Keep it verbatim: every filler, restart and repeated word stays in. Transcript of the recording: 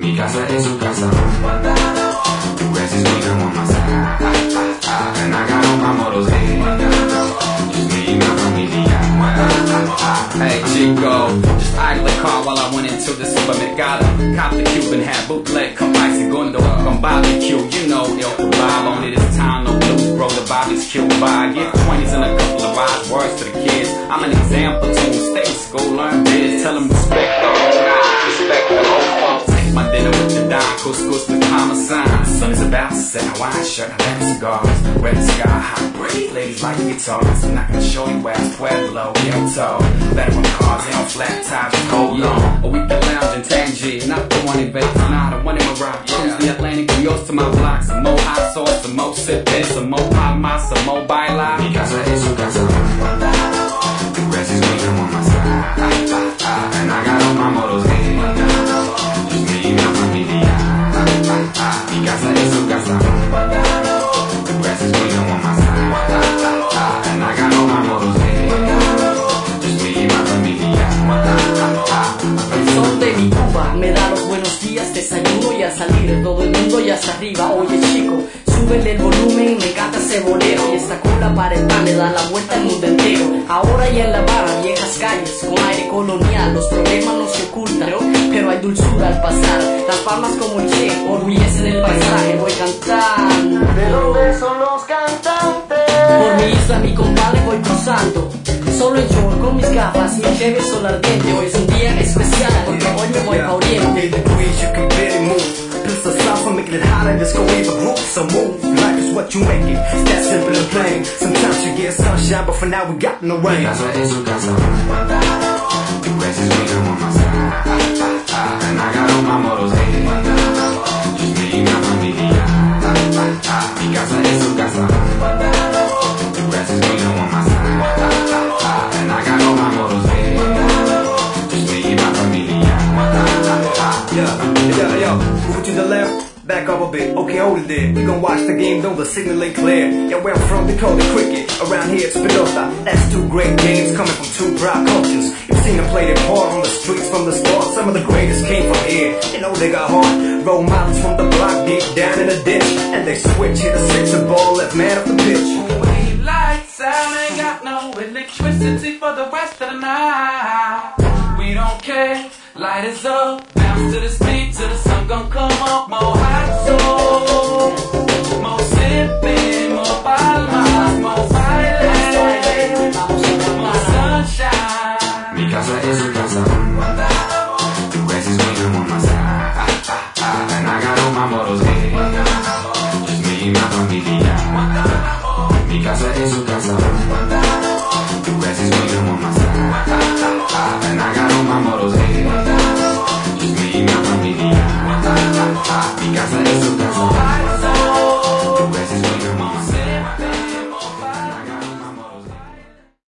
Mi casa es su casa. Tu grass is greener on my side. And I got all my models here. Just me y mi familia. Hey Chico, just idle the car while I went into the supermercado. Cop the Cuban hat, bootleg, come by segundo, come barbecue. You know, El Kebab, only this time, no blues, bro, the Bobby's cute by. Give twenties and a couple of rides, words to the kids. I'm an example to them, stay in school, learn biz. Tell them respect the old guys, respect the old folks. Take my dinner with the Don, couscous with parmesan. Sun is about to set, a wine shirt, I like cigars. Red sky, hot breeze, ladies like guitars. I'm not gonna show you ass Pueblo, Kyoto. Veteran cars, they on flat tires, just hold on. Or we can lounge in Tangier, not the one in Vegas, nah, the one in Morocco. Cruise the Atlantic, Rios to my block. Some more hot sauce, some more sippin', some more palma, some more baila. Mi casa es su casa. The grass is greener on my side. And I got all my models here. Just me y mi familia. Mi casa es su casa. The grass is greener on my side. And I got all my models here. Just me y mi familia. El sol de mi Cuba me da los buenos días, desayuno y al salir todo el mundo ya está arriba. Oye chico, súbele el volumen, me encanta ese bolero. Y esta cola para el pan me da la vuelta al mundo entero. Ahora ya en La Habana, viejas calles con aire colonial. Los problemas no se ocultan, pero hay dulzura al pasar. Las palmas como el Che, orgullecen el paisaje. Voy cantando. ¿De dónde son los cantantes? Por mi isla, mi compadre, voy cruzando. Solo en short con mis gafas, mi cheve sol ardiente. Hoy es un día especial porque hoy me voy pa' Oriente. Degrees you can barely move. Pistol south for making it hotter. Let's go wave a group. So move. Life is what you make it. It's that simple and plain. Sometimes you get sunshine, but for now we got no rain. Mi casa es su casa. The grass is greener on my side. And I got all my models here. Just me y mi familia. Mi casa es su casa. The grass is greener on my side. And I got all my models here. Just me y mi familia. Yeah, yeah, yo, move it to the left, back up a bit, okay, hold it there. We gon' watch the game, though the signal ain't clear. Yeah, where I'm from, they call it cricket. Around here, it's Spinoza. That's two great games coming from two proud cultures. You've seen them play their part on the streets from the start. Some of the greatest came from here. You know they got heart. Role models from the block, deep down in the ditch. And they switch, hit a six and ball, left man off the pitch. Wave lights out, ain't got no electricity for the rest of the night. We don't care, light is up, bounce to the speed till the sun gon' come up. More hot souls, more sippin', more palmas, more baile, more sunshine. Mi casa es su casa. The grass is greener on my side. And I got all my models here. Just me y mi familia. Mi casa es su casa. The grass is greener on my side. And